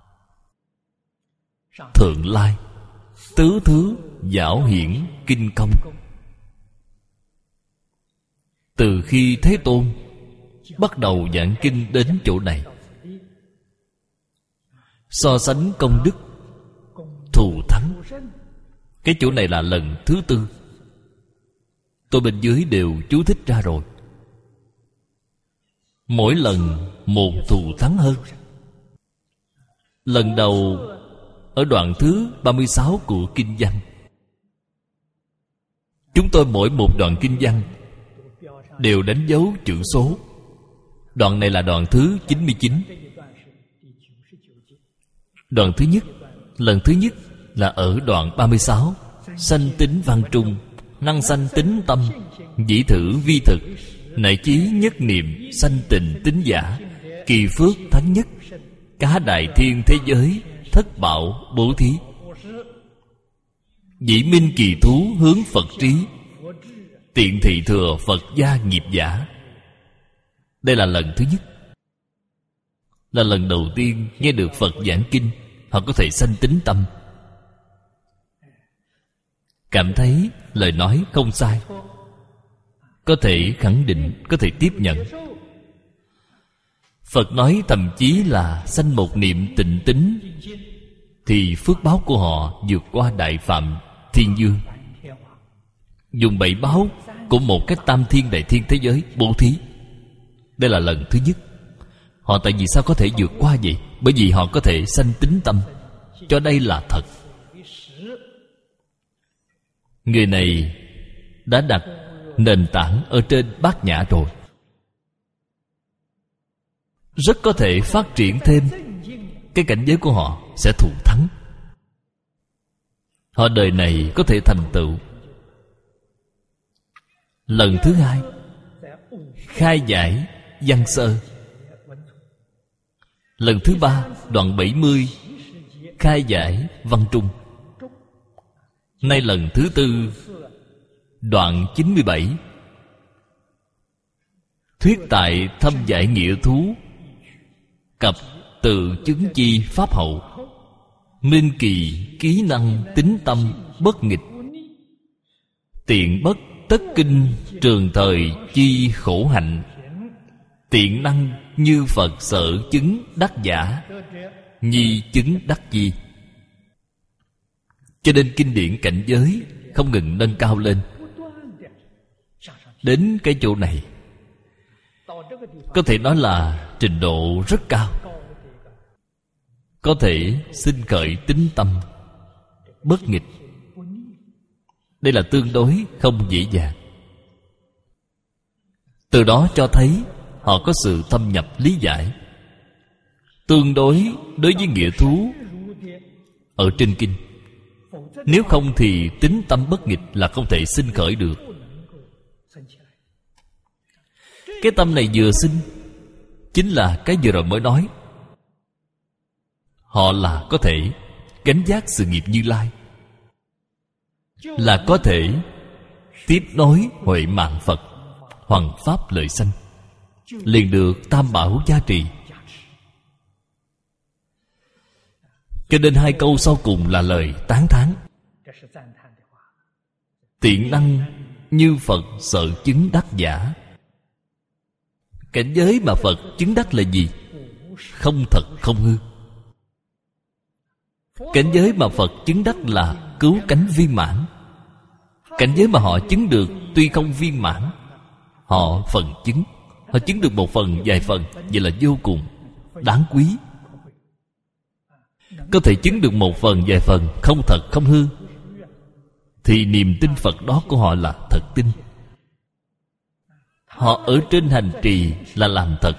Thượng Lai, tứ thứ giảo hiển kinh công. Từ khi Thế Tôn bắt đầu giảng kinh đến chỗ này, so sánh công đức, thù thắng, cái chỗ này là lần thứ tư. Tôi bên dưới đều chú thích ra rồi. Mỗi lần một thù thắng hơn. Lần đầu ở đoạn thứ 36 của kinh văn. Chúng tôi mỗi một đoạn kinh văn đều đánh dấu chữ số. Đoạn này là đoạn thứ 99. Đoạn thứ nhất, lần thứ nhất là ở đoạn 36. Sanh tính văn trung, năng sanh tính tâm, dĩ thử vi thực, nại chí nhất niệm, sanh tình tính giả, kỳ phước thắng nhất, cá đại thiên thế giới, thất bảo bố thí, dĩ minh kỳ thú hướng Phật trí, tiện thị thừa Phật gia nghiệp giả. Đây là lần thứ nhất, là lần đầu tiên nghe được Phật giảng kinh. Họ có thể sanh tính tâm, cảm thấy lời nói không sai, có thể khẳng định, có thể tiếp nhận. Phật nói thậm chí là sanh một niệm tịnh tính, thì phước báo của họ vượt qua Đại Phạm Thiên Dương, dùng 7 báo của một cái tam thiên đại thiên thế giới bố thí. Đây là lần thứ nhất. Họ tại vì sao có thể vượt qua vậy? Bởi vì họ có thể sanh tính tâm, cho đây là thật. Người này đã đặt nền tảng ở trên Bát Nhã rồi, rất có thể phát triển thêm. Cái cảnh giới của họ sẽ thù thắng. Họ đời này có thể thành tựu. Lần thứ hai, khai giải văn sơ. Lần thứ ba, đoạn 70, khai giải văn trung. Nay lần thứ tư, đoạn 97, thuyết tại thâm giải nghĩa thú, cập tự chứng chi pháp hậu, minh kỳ ký năng tính tâm bất nghịch, tiện bất tất kinh trường thời chi khổ hạnh, tiện năng như Phật sở chứng đắc giả, nhi chứng đắc chi. Cho nên kinh điển cảnh giới không ngừng nâng cao lên. Đến cái chỗ này có thể nói là trình độ rất cao, có thể sinh khởi tính tâm bất nghịch. Đây là tương đối không dễ dàng. Từ đó cho thấy họ có sự thâm nhập lý giải tương đối với nghĩa thú ở trên kinh. Nếu không thì tính tâm bất nghịch là không thể sinh khởi được. Cái tâm này vừa sinh chính là cái vừa rồi mới nói. Họ là có thể gánh vác sự nghiệp Như Lai, là có thể tiếp nối huệ mạng Phật, hoằng pháp lợi sanh, liền được tam bảo gia trì. Cho nên hai câu sau cùng là lời tán thán. Tiện năng như Phật sở chứng đắc giả. Cảnh giới mà Phật chứng đắc là gì? Không thật không hư. Cảnh giới mà Phật chứng đắc là cứu cánh viên mãn. Cảnh giới mà họ chứng được tuy không viên mãn, họ phần chứng, họ chứng được một phần vài phần, vậy là vô cùng đáng quý. Có thể chứng được một phần vài phần, không thật không hư, thì niềm tin Phật đó của họ là thật tin. Họ ở trên hành trì là làm thật,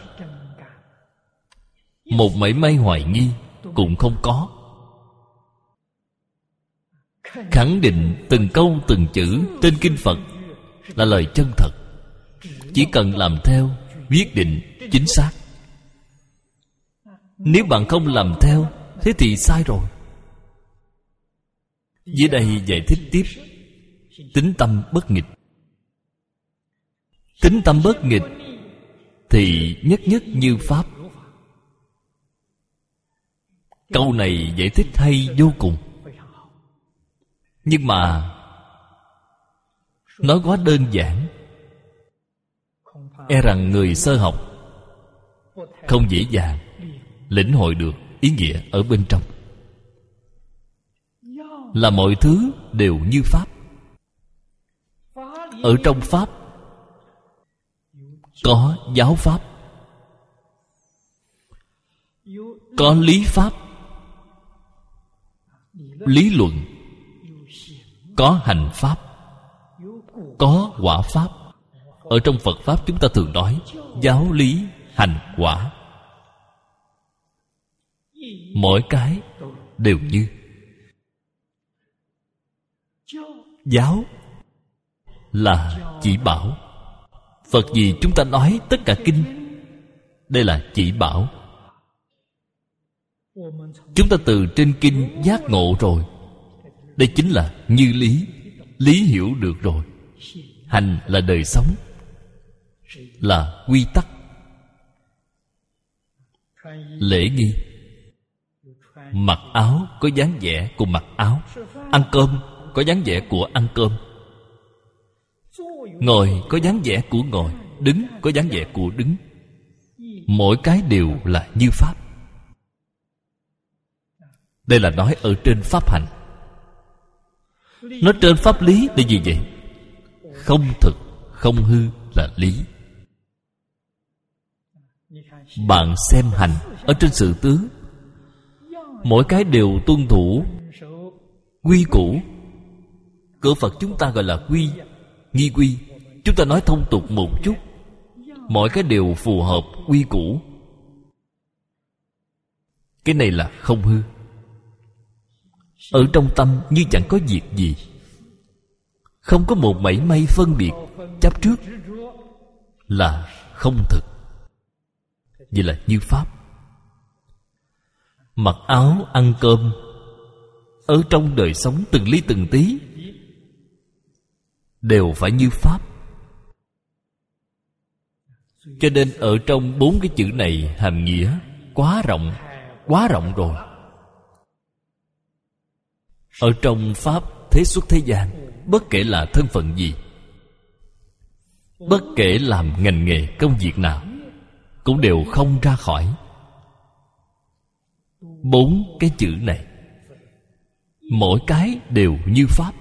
một mảy may hoài nghi cũng không có. Khẳng định từng câu từng chữ trên kinh Phật là lời chân thật. Chỉ cần làm theo, quyết định chính xác. Nếu bạn không làm theo, thế thì sai rồi. Dưới đây giải thích tiếp tính tâm bất nghịch. Tính tâm bất nghịch thì nhất nhất như Pháp. Câu này giải thích hay vô cùng. Nhưng mà nói quá đơn giản, e rằng người sơ học không dễ dàng lĩnh hội được ý nghĩa ở bên trong. Là mọi thứ đều như Pháp. Ở trong Pháp có giáo Pháp, có lý Pháp, lý luận, có hành pháp, có quả pháp. Ở trong Phật Pháp chúng ta thường nói giáo lý, hành, quả. Mỗi cái đều như. Giáo là chỉ bảo. Phật gì chúng ta nói tất cả kinh, đây là chỉ bảo. Chúng ta từ trên kinh giác ngộ rồi, đây chính là như lý. Lý hiểu được rồi. Hành là đời sống, là quy tắc. Lễ nghi, mặc áo có dáng vẻ của mặc áo, ăn cơm có dáng vẻ của ăn cơm, ngồi có dáng vẻ của ngồi, đứng có dáng vẻ của đứng. Mỗi cái đều là như pháp. Đây là nói ở trên pháp hành. Nói trên pháp lý là gì vậy? Không thực, không hư là lý. Bạn xem hành ở trên sự tướng, mỗi cái đều tuân thủ quy củ. Cửa Phật chúng ta gọi là quy, nghi quy. Chúng ta nói thông tục một chút, mỗi cái đều phù hợp quy củ. Cái này là không hư. Ở trong tâm như chẳng có việc gì, không có một mảy may phân biệt chấp trước, là không thực. Vậy là như pháp. Mặc áo, ăn cơm, ở trong đời sống từng ly từng tí đều phải như pháp. Cho nên ở trong 4 cái chữ này hàm nghĩa quá rộng rồi. Ở trong pháp thế xuất thế gian, bất kể là thân phận gì, bất kể làm ngành nghề công việc nào, cũng đều không ra khỏi 4 cái chữ này. Mỗi cái đều như pháp.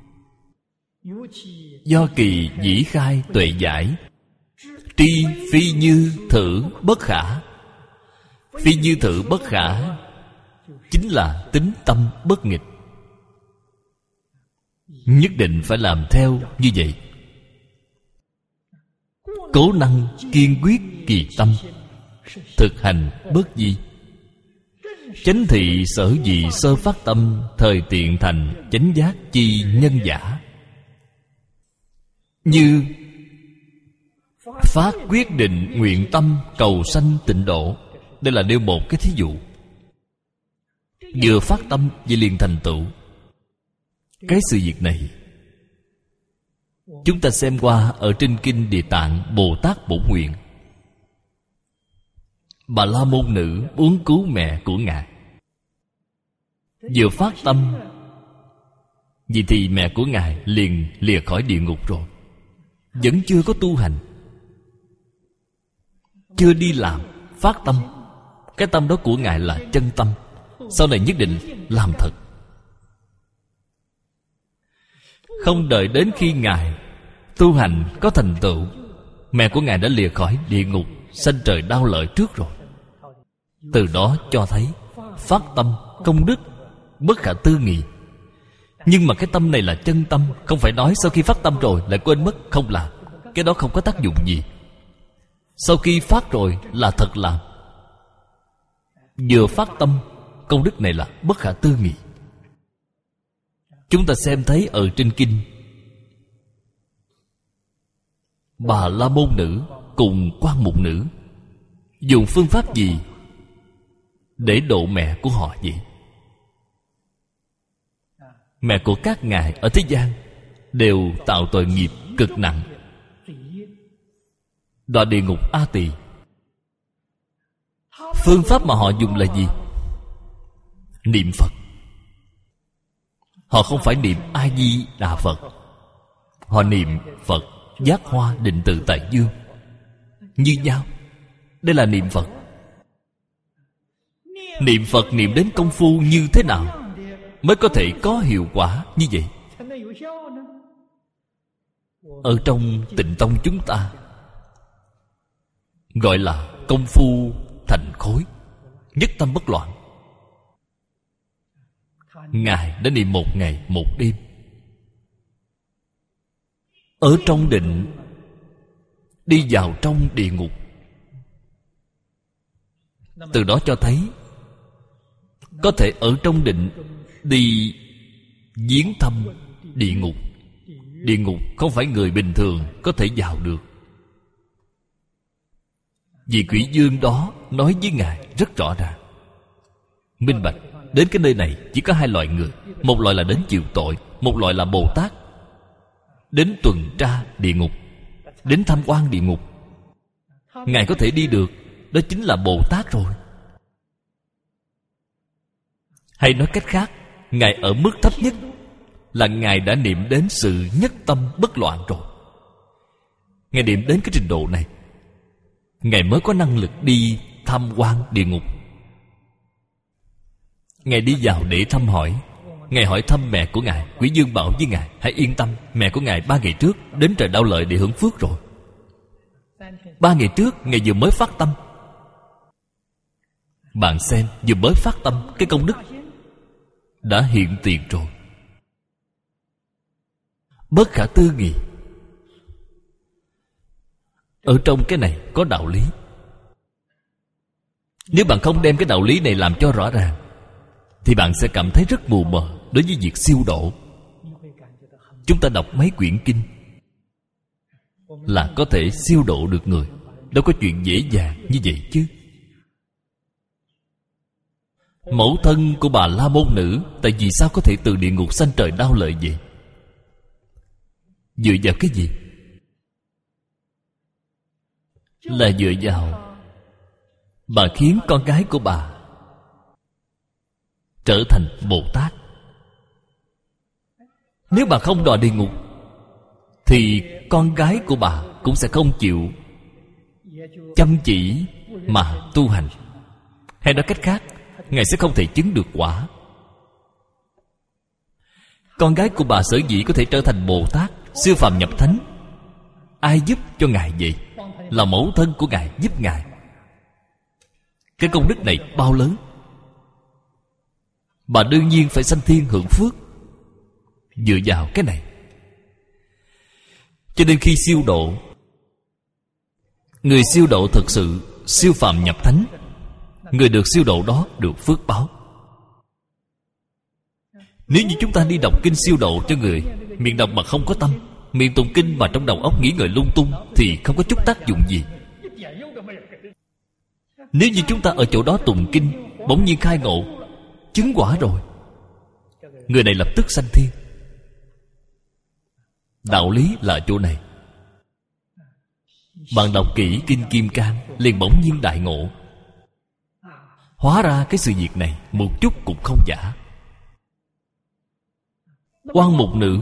Do kỳ dĩ khai tuệ giải, tri phi như thử bất khả. Phi như thử bất khả chính là tính tâm bất nghịch. Nhất định phải làm theo như vậy. Cố năng kiên quyết kỳ tâm, thực hành bất di. Chánh thị sở dị sơ phát tâm, thời tiện thành chánh giác chi nhân giả. Như phát quyết định nguyện tâm cầu sanh tịnh độ. Đây là nêu một cái thí dụ. Vừa phát tâm vậy liền thành tựu. Cái sự việc này chúng ta xem qua ở trên kinh Địa Tạng Bồ Tát Bổn Nguyện. Bà la môn nữ muốn cứu mẹ của ngài, vừa phát tâm, vì thì mẹ của ngài liền lìa khỏi địa ngục rồi. Vẫn chưa có tu hành, chưa đi làm, phát tâm. Cái tâm đó của ngài là chân tâm, sau này nhất định làm thật. Không đợi đến khi ngài tu hành có thành tựu, mẹ của ngài đã lìa khỏi địa ngục, sanh trời đau lợi trước rồi. Từ đó cho thấy phát tâm công đức bất khả tư nghị. Nhưng mà cái tâm này là chân tâm, không phải nói sau khi phát tâm rồi lại quên mất không làm. Cái đó không có tác dụng gì. Sau khi phát rồi là thật làm. Vừa phát tâm, công đức này là bất khả tư nghị. Chúng ta xem thấy ở trên kinh, Bà la môn nữ cùng Quan Mục nữ dùng phương pháp gì để độ mẹ của họ vậy? Mẹ của các ngài ở thế gian đều tạo tội nghiệp cực nặng, đọa địa ngục A Tỳ. Phương pháp mà họ dùng là gì? Niệm Phật. Họ không phải niệm A Di Đà Phật, họ niệm Phật Giác Hoa Định Tự Tại Dương. Như nhau. Đây là niệm Phật. Niệm Phật niệm đến công phu như thế nào mới có thể có hiệu quả như vậy? Ở trong Tịnh Tông chúng ta gọi là công phu thành khối, nhất tâm bất loạn. Ngài đã niệm 1 ngày 1 đêm. Ở trong định, đi vào trong địa ngục. Từ đó cho thấy có thể ở trong định đi viếng thăm địa ngục. Địa ngục không phải người bình thường có thể vào được. Vị quỷ vương đó nói với Ngài rất rõ ràng, minh bạch. Đến cái nơi này chỉ có 2 loại người. Một loại là đến chịu tội, một loại là Bồ Tát đến tuần tra địa ngục, đến tham quan địa ngục. Ngài có thể đi được, đó chính là Bồ Tát rồi. Hay nói cách khác, Ngài ở mức thấp nhất là Ngài đã niệm đến sự nhất tâm bất loạn rồi. Ngài niệm đến cái trình độ này, Ngài mới có năng lực đi tham quan địa ngục. Ngài đi vào để thăm hỏi. Ngài hỏi thăm mẹ của Ngài. Quỷ vương bảo với Ngài, hãy yên tâm, mẹ của Ngài 3 ngày trước đến trời Đao Lợi để hưởng phước rồi. 3 ngày trước Ngài vừa mới phát tâm. Bạn xem, vừa mới phát tâm, cái công đức đã hiện tiền rồi. Bất khả tư nghị. Ở trong cái này có đạo lý. Nếu bạn không đem cái đạo lý này làm cho rõ ràng, thì bạn sẽ cảm thấy rất mù mờ đối với việc siêu độ. Chúng ta đọc mấy quyển kinh là có thể siêu độ được người. Đâu có chuyện dễ dàng như vậy chứ. Mẫu thân của Bà La Môn Nữ, tại vì sao có thể từ địa ngục sanh trời Đao Lợi vậy? Dựa vào cái gì? Là dựa vào bà khiến con gái của bà trở thành Bồ Tát. Nếu bà không đọa địa ngục thì con gái của bà cũng sẽ không chịu chăm chỉ mà tu hành. Hay nói cách khác, Ngài sẽ không thể chứng được quả. Con gái của bà sở dĩ có thể trở thành Bồ Tát, siêu phàm nhập thánh, ai giúp cho Ngài vậy? Là mẫu thân của Ngài giúp Ngài. Cái công đức này bao lớn, bà đương nhiên phải sanh thiên hưởng phước. Dựa vào cái này, cho nên khi siêu độ, người siêu độ thực sự siêu phàm nhập thánh, người được siêu độ đó được phước báo. Nếu như chúng ta đi đọc kinh siêu độ cho người, miệng đọc mà không có tâm, miệng tụng kinh mà trong đầu óc nghĩ ngợi lung tung, thì không có chút tác dụng gì. Nếu như chúng ta ở chỗ đó tụng kinh, bỗng nhiên khai ngộ, chứng quả rồi, người này lập tức sanh thiên. Đạo lý là ở chỗ này. Bạn đọc kỹ kinh Kim Cang, liền bỗng nhiên đại ngộ. Hóa ra cái sự việc này một chút cũng không giả. Quan Mục Nữ,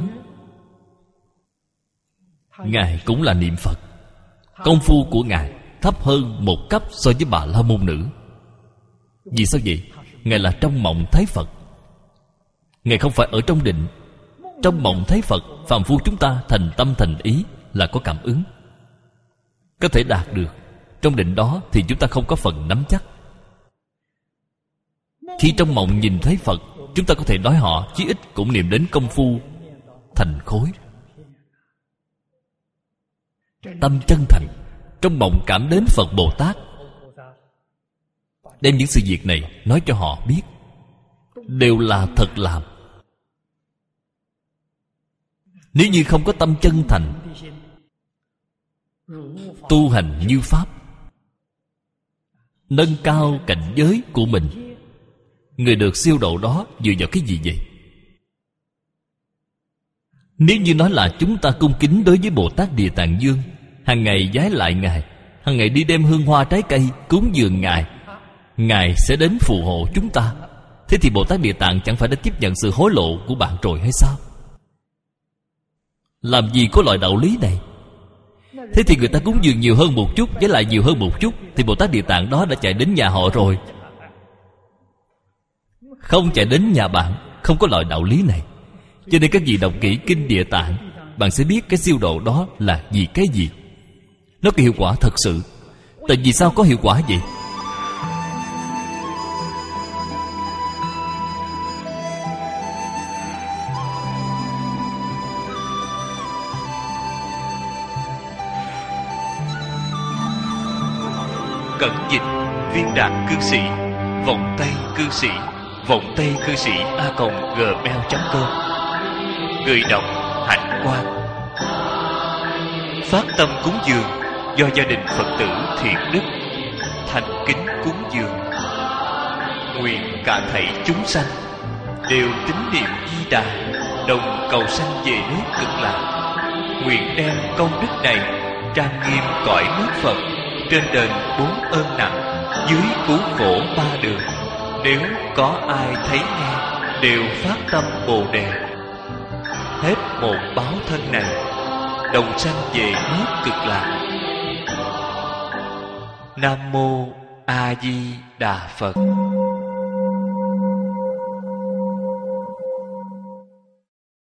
Ngài cũng là niệm Phật. Công phu của Ngài thấp hơn một cấp so với Bà La Môn Nữ. Vì sao vậy? Ngài là trong mộng thấy Phật. Ngài không phải ở trong định. Trong mộng thấy Phật, phàm phu chúng ta thành tâm thành ý là có cảm ứng, có thể đạt được. Trong định đó thì chúng ta không có phần nắm chắc. Khi trong mộng nhìn thấy Phật, chúng ta có thể nói họ chí ít cũng niệm đến công phu thành khối. Tâm chân thành, trong mộng cảm đến Phật Bồ Tát, đem những sự việc này nói cho họ biết, đều là thật làm. Nếu như không có tâm chân thành, tu hành như Pháp, nâng cao cảnh giới của mình, người được siêu độ đó dựa vào cái gì vậy? Nếu như nói là chúng ta cung kính đối với Bồ Tát Địa Tạng Vương, hàng ngày vái lại Ngài, hàng ngày đi đem hương hoa trái cây cúng dường Ngài, Ngài sẽ đến phù hộ chúng ta. Thế thì Bồ Tát Địa Tạng chẳng phải đã tiếp nhận sự hối lộ của bạn rồi hay sao? Làm gì có loại đạo lý này? Thế thì người ta cúng dường nhiều hơn một chút, với lại nhiều hơn một chút, thì Bồ Tát Địa Tạng đó đã chạy đến nhà họ rồi. Không chạy đến nhà bạn, không có loại đạo lý này. Cho nên các vị đọc kỹ kinh Địa Tạng, bạn sẽ biết cái siêu độ đó là vì cái gì. Nó có hiệu quả thật sự. Tại vì sao có hiệu quả vậy? Cẩn Dịch, Viên Đạt Cư Sĩ, Vọng Tây Cư Sĩ, Vọng Tây Cư Sĩ @gmail.com. Người đọc Hạnh Quang. Phát tâm cúng dường do gia đình Phật tử Thiện Đức thành kính cúng dường. Nguyện cả thảy chúng sanh đều tín niệm Di Đà, đồng cầu sanh về nước Cực Lạc. Nguyện đem công đức này trang nghiêm cõi nước Phật, trên đền 4 ơn nặng, dưới cứu khổ 3 đường. Nếu có ai thấy nghe đều phát tâm Bồ Đề, hết một báo thân này đồng sanh về nước Cực Lạc. Nam mô A Di Đà Phật.